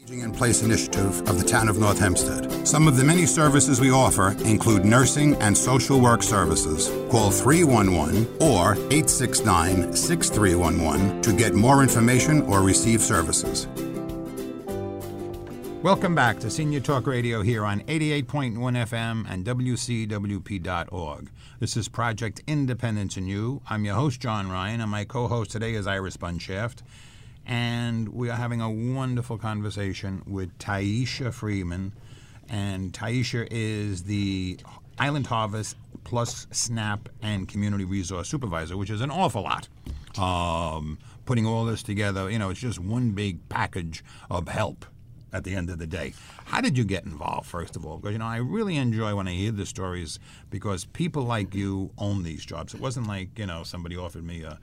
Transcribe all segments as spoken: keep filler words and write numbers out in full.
Aging in Place initiative of the town of North Hempstead. Some of the many services we offer include nursing and social work services. Call three one one or eight six nine, six three one one to get more information or receive services. Welcome back to Senior Talk Radio here on eighty-eight point one F M and W C W P dot org. This is Project Independence in You. I'm your host, John Ryan, and my co-host today is Iris Bunshaft. And we are having a wonderful conversation with Taisha Freeman. And Taisha is the Island Harvest plus SNAP and Community Resource Supervisor, which is an awful lot. Um, putting all this together, you know, it's just one big package of help at the end of the day. How did you get involved, first of all? Because, you know, I really enjoy when I hear the stories because people like you own these jobs. It wasn't like, you know, somebody offered me a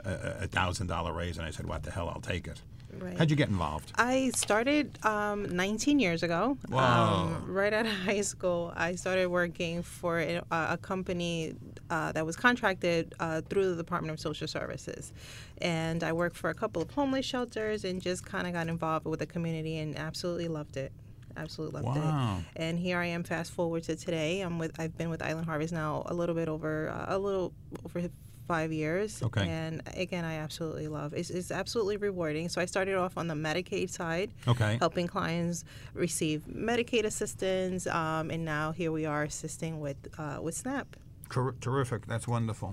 a one thousand dollars raise, and I said, what the hell, I'll take it. Right. How'd you get involved? I started um, nineteen years ago. Wow. Um, right out of high school, I started working for a, a company uh, that was contracted uh, through the Department of Social Services. And I worked for a couple of homeless shelters and just kind of got involved with the community and absolutely loved it. Absolutely loved Wow. it. And here I am, fast forward to today. I'm with. I've been with Island Harvest now a little bit over uh, a little over five years. Okay. And again, I absolutely love it. It's, it's absolutely rewarding. So I started off on the Medicaid side, Okay. helping clients receive Medicaid assistance, um, and now here we are assisting with uh, with SNAP. Ter- terrific. That's wonderful.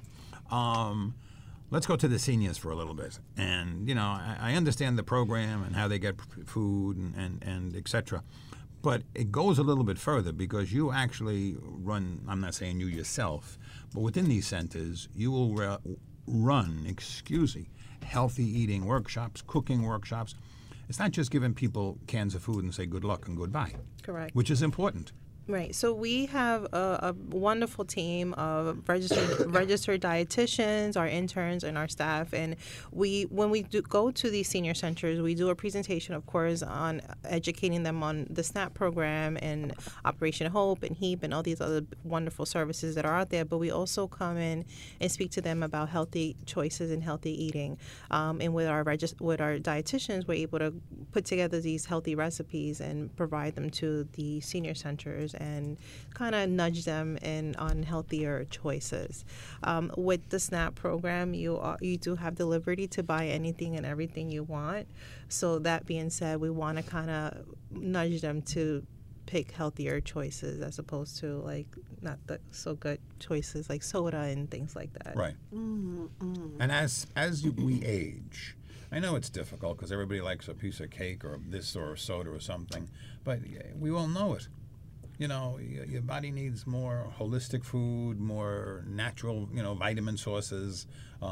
Um, let's go to the seniors for a little bit. And, you know, I, I understand the program and how they get p- food and, and, and et cetera. But it goes a little bit further because you actually run, I'm not saying you yourself, but within these centers, you will re- run, excuse me, healthy eating workshops, cooking workshops. It's not just giving people cans of food and say good luck and goodbye. Correct. Which is important. Right. So we have a, a wonderful team of registered registered dietitians, our interns, and our staff. And we, when we do go to these senior centers, we do a presentation, of course, on educating them on the SNAP program and Operation Hope and HEAP and all these other wonderful services that are out there. But we also come in and speak to them about healthy choices and healthy eating. Um, and with our regis- with our dietitians, we're able to put together these healthy recipes and provide them to the senior centers and kind of nudge them in on healthier choices. Um, with the SNAP program, you are, you do have the liberty to buy anything and everything you want. So that being said, we want to kind of nudge them to pick healthier choices as opposed to like not the so good choices like soda and things like that. Right. Mm-hmm. And as as we age, I know it's difficult because everybody likes a piece of cake or this or a soda or something, but we all know it. You know, your body needs more holistic food, more natural, you know, vitamin sources.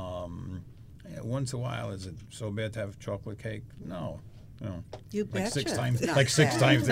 Um, once in a while, is it so bad to have chocolate cake? No. No. You like betcha. six times, Not like six bad. times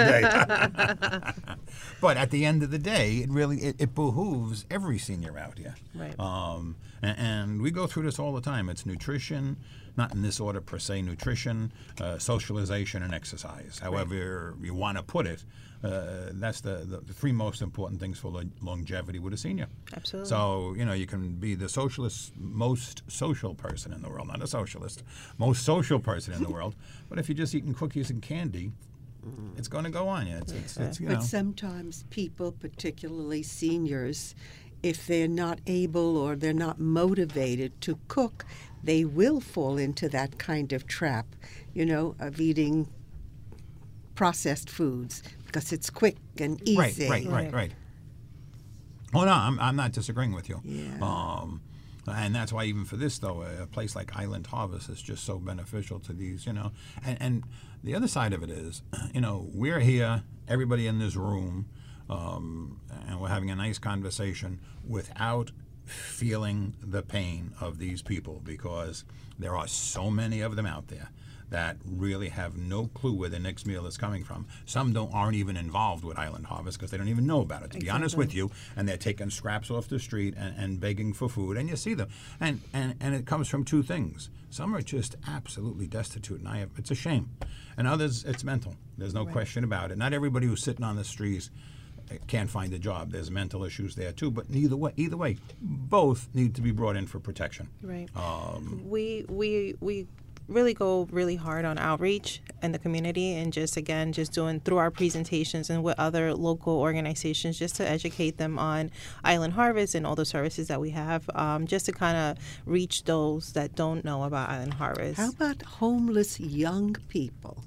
a day. But at the end of the day, it really it, it behooves every senior out here. Right. Um, and, and we go through this all the time. It's nutrition, not in this order per se. Nutrition, uh, socialization, and exercise. However right. you want to put it. Uh, that's the, the, the three most important things for lo- longevity with a senior. Absolutely. So, you know, you can be the socialist, most social person in the world, not a socialist, most social person in the world, but if you're just eating cookies and candy, it's going to go on you. It's, it's, it's, you But know. sometimes people, particularly seniors, if they're not able or they're not motivated to cook, they will fall into that kind of trap, you know, of eating processed foods because it's quick and easy. Right, right, right, right. Oh, no, I'm, I'm not disagreeing with you. Yeah. Um, and that's why even for this, though, a place like Island Harvest is just so beneficial to these, you know. And, and the other side of it is, you know, we're here, everybody in this room, um, and we're having a nice conversation without feeling the pain of these people because there are so many of them out there that really have no clue where their next meal is coming from. Some don't aren't even involved with Island Harvest because they don't even know about it, to exactly. be honest with you, and they're taking scraps off the street and, and begging for food, and you see them. And, and, and it comes from two things. Some are just absolutely destitute, and I have, it's a shame. And others, it's mental. There's no right. question about it. Not everybody who's sitting on the streets can't find a job. There's mental issues there too, but neither way, either way, both need to be brought in for protection. Right. Um, we we we really go really hard on outreach in the community, and just again just doing through our presentations and with other local organizations, just to educate them on Island Harvest and all the services that we have, um, just to kind of reach those that don't know about Island Harvest. How about homeless young people?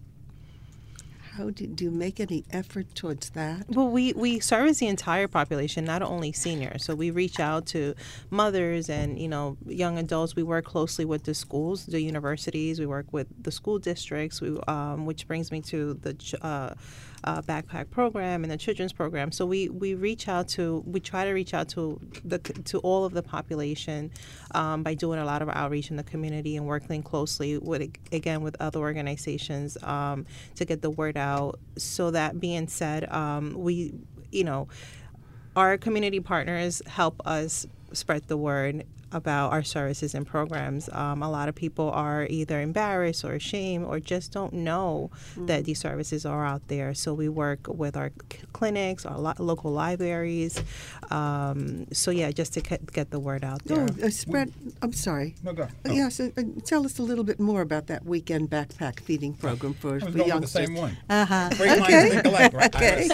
How do, do you make any effort towards that? Well, we, we service the entire population, not only seniors. So we reach out to mothers and, you know, young adults. We work closely with the schools, the universities. We work with the school districts, we, um, which brings me to the ch- uh, uh, backpack program and the children's program. So we, we reach out to, we try to reach out to the to all of the population um, by doing a lot of outreach in the community and working closely with, again, with other organizations um, to get the word out. So that being said, um, we, you know, our community partners help us spread the word about our services and programs. Um, a lot of people are either embarrassed or ashamed or just don't know mm-hmm. that these services are out there. So we work with our c- clinics, our lo- local libraries. Um, so yeah, just to c- get the word out there. Oh, uh, spread. I'm sorry. No, go. Uh, yes, uh, uh, tell us a little bit more about that weekend backpack feeding program for, I was for going youngsters. with the same one. Uh-huh. Great minds Okay. think alike, right? Okay.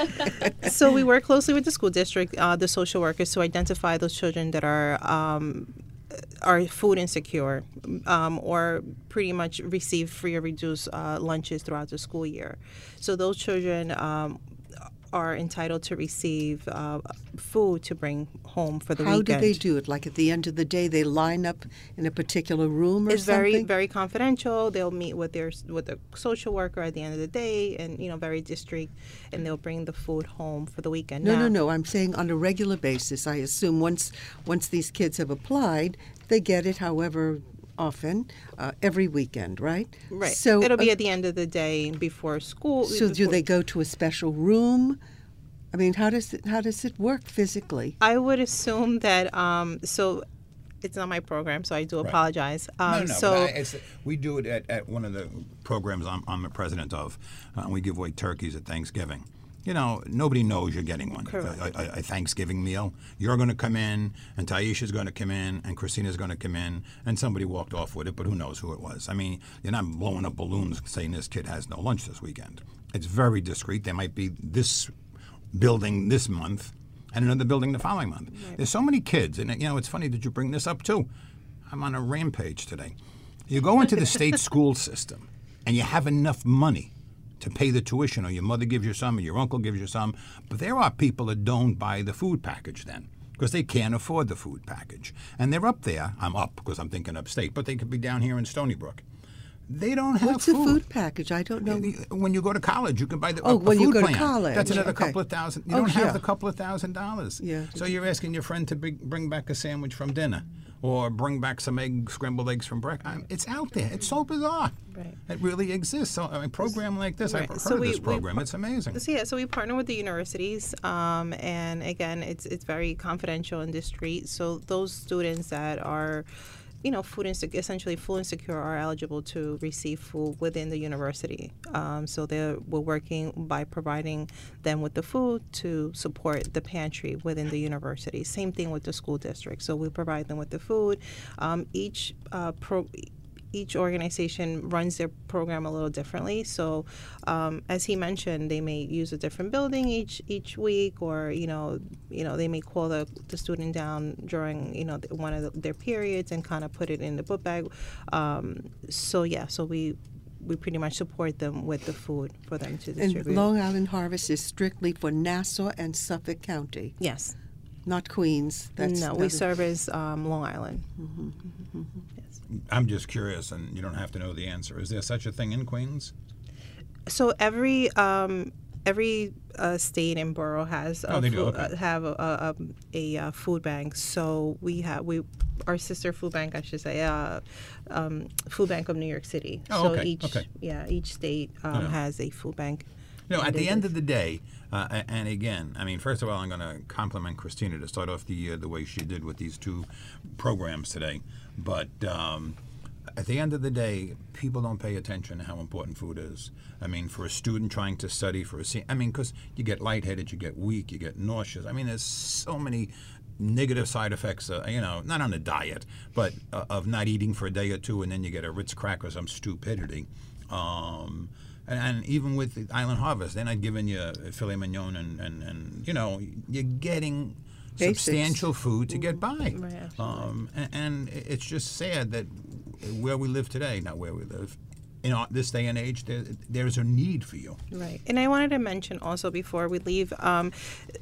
So we work closely with the school district, uh, the social workers, to identify those children that are um, are food insecure um, or pretty much receive free or reduced uh, lunches throughout the school year. So those children um, are entitled to receive uh, food to bring home for the How weekend. do they do it? Like at the end of the day, they line up in a particular room or It's something? very, very confidential. They'll meet with their with the social worker at the end of the day, and you know, very discreet, and they'll bring the food home for the weekend. No, now, no, no. I'm saying on a regular basis. I assume once once these kids have applied, they get it however often, uh, every weekend, right? Right. So it'll be uh, at the end of the day before school. So do before- they go to a special room? I mean, how does it, how does it work physically? I would assume that. Um, so, it's not my program, so I do apologize. Um, no, no. So but I, it's, we do it at, at one of the programs I'm, I'm the president of. Uh, we give away turkeys at Thanksgiving. You know, nobody knows you're getting one. Correct. A, a, a Thanksgiving meal. You're going to come in, and Taisha's going to come in, and Christina's going to come in, and somebody walked off with it, but who knows who it was. I mean, you're not blowing up balloons saying this kid has no lunch this weekend. It's very discreet. There might be this building this month and another building the following month. Right. There's so many kids, and you know, it's funny that you bring this up too. I'm on a rampage today. You go into the state school system, and you have enough money to pay the tuition, or your mother gives you some, or your uncle gives you some, but there are people that don't buy the food package then, because they can't afford the food package. And they're up there. I'm up because I'm thinking upstate, but they could be down here in Stony Brook. They don't have What's food. the food package? I don't know. When you go to college, you can buy the Oh, a, a when food you go to plan. college, That's another okay. couple of thousand. You Oh, don't have yeah. the couple of thousand dollars. Yeah. So you're asking your friend to bring, bring back a sandwich from dinner, or bring back some egg scrambled eggs from breakfast. It's out there. It's so bizarre. Right. It really exists. So I mean, a program like this, Right. I've heard So of we- this we program. par- It's amazing. So yeah, so we partner with the universities, um, and again, it's it's very confidential and discreet. So those students that are, you know, food insecure, essentially food insecure, are eligible to receive food within the university. Um, so they're we're working by providing them with the food to support the pantry within the university. Same thing with the school district. So we provide them with the food. Um, each uh, pro. Each organization runs their program a little differently. So, um, as he mentioned, they may use a different building each each week, or you know, you know, they may call the, the student down during you know the, one of the, their periods and kind of put it in the book bag. Um, so yeah, so we we pretty much support them with the food for them to distribute. And Long Island Harvest is strictly for Nassau and Suffolk County, yes. not Queens. That's no, that we is- service um, Long Island. Yes. I'm just curious, and you don't have to know the answer. Is there such a thing in Queens? So every um, every uh, state and borough has a Oh, they do, food, okay. uh, have a, a, a, a food bank. So we have we our sister food bank, I should say, uh, um, Food Bank of New York City. Oh, so okay, each okay. yeah each state um, Yeah. has a food bank. You know, at And the it end is- of the day, uh, a- and again, I mean, first of all, I'm going to compliment Christina to start off the year the way she did with these two programs today. But um, at the end of the day, people don't pay attention to how important food is. I mean, for a student trying to study, for a se- I mean, because you get lightheaded, you get weak, you get nauseous. I mean, there's so many negative side effects, uh, you know, not on a diet, but uh, of not eating for a day or two, and then you get a Ritz crack or some stupidity. Um, and, and even with the Island Harvest, they're not giving you filet mignon, and, and, and you know, you're getting Basics. substantial food to get by. Right, absolutely. Um, and, and it's just sad that where we live today, not where we live, in our, this day and age, there, there's a need for you. Right. And I wanted to mention also before we leave, um,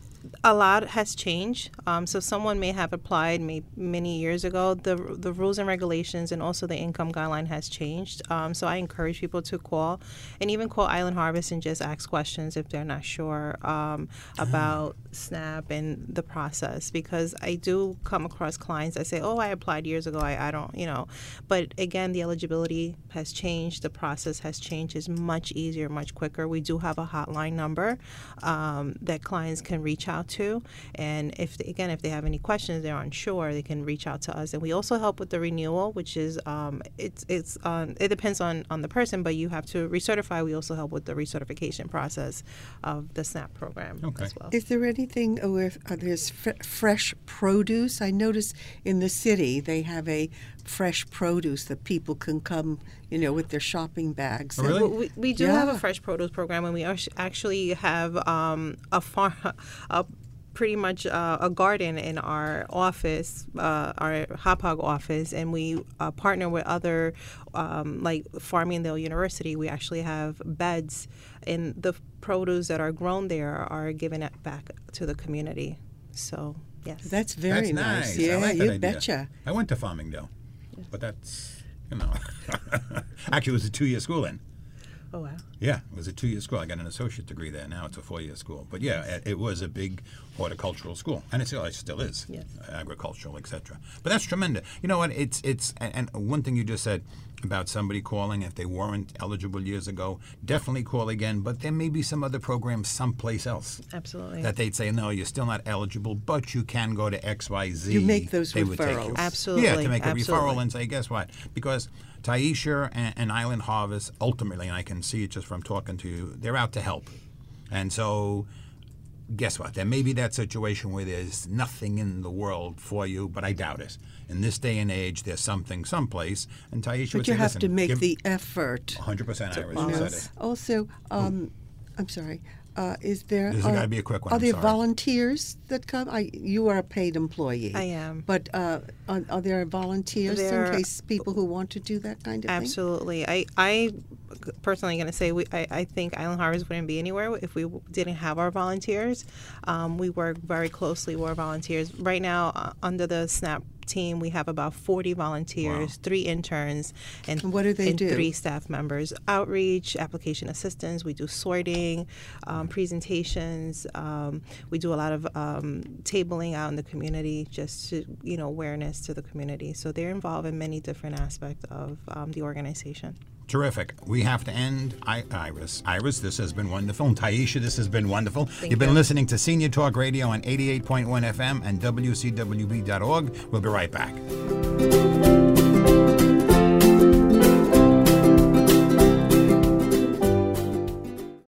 a lot has changed. Um, so someone may have applied may, many years ago. The the rules and regulations and also the income guideline has changed. Um, so I encourage people to call and even call Island Harvest and just ask questions if they're not sure um, about SNAP and the process. Because I do come across clients that say, oh, I applied years ago. I, I don't, you know. But again, the eligibility has changed. The process has changed. It's much easier, much quicker. We do have a hotline number um, that clients can reach out to, and if they, again if they have any questions, they're unsure, they can reach out to us. And we also help with the renewal, which is um, it's it's on it depends on on the person, but you have to recertify. We also help with the recertification process of the SNAP program Okay. as well. Is there anything where uh, there's f- fresh produce? I notice in the city they have a fresh produce that people can come, you know, with their shopping bags. Oh, really? Well, we, we do have a Yeah. fresh produce program, and we act- actually have um, a farm, a pretty much uh, a garden in our office, uh, our Hauppauge office, and we uh, partner with other, um, like Farmingdale University. We actually have beds, and the produce that are grown there are given it back to the community. So, yes. That's very That's nice. Yeah, I like that you idea. betcha. I went to Farmingdale, but that's, you know, actually it was a two-year school then. Oh, wow. Yeah, it was a two-year school. I got an associate degree there. Now it's a four-year school. But yeah, it, it was a big horticultural school, and it still, it still is. Yes. Agricultural, et cetera. But that's tremendous. You know what? It's it's and, and one thing you just said about somebody calling if they weren't eligible years ago, definitely call again. But there may be some other programs someplace else Absolutely. that they'd say, no, you're still not eligible, but you can go to X Y Z. You make those They would take you. referrals. Absolutely. Yeah, to make a Absolutely. referral and say, guess what? Because Taisha and, and Island Harvest, ultimately, and I can see it just from talking to you, they're out to help. And so, guess what? There may be that situation where there's nothing in the world for you, but I doubt it. In this day and age, there's something someplace. And Taisha would But you say, have listen, to make give the effort. one hundred percent Iris, follow. you know. said it. Also, um, I'm sorry. Uh, is there? This has uh, gotta be a quick one, Are I'm there sorry. volunteers that come? I, you are a paid employee. I am. But uh, are, are there volunteers There- in case people who want to do that kind of thing? Absolutely. I, I personally going to say we, I, I think Island Harvest wouldn't be anywhere if we didn't have our volunteers. Um, we work very closely with our volunteers. Right now, uh, under the SNAP team, we have about forty volunteers, Wow. three interns, and, And what do they and do? three staff members. Outreach, application assistance. We do sorting, um, presentations. Um, we do a lot of um, tabling out in the community, just to, you know, awareness to the community. So they're involved in many different aspects of um, the organization. Terrific. We have to end. I, Iris. Iris, this has been wonderful. And Taisha, this has been wonderful. Thank You've been you. listening to Senior Talk Radio on eighty-eight point one F M and W C W B dot org. We'll be right back.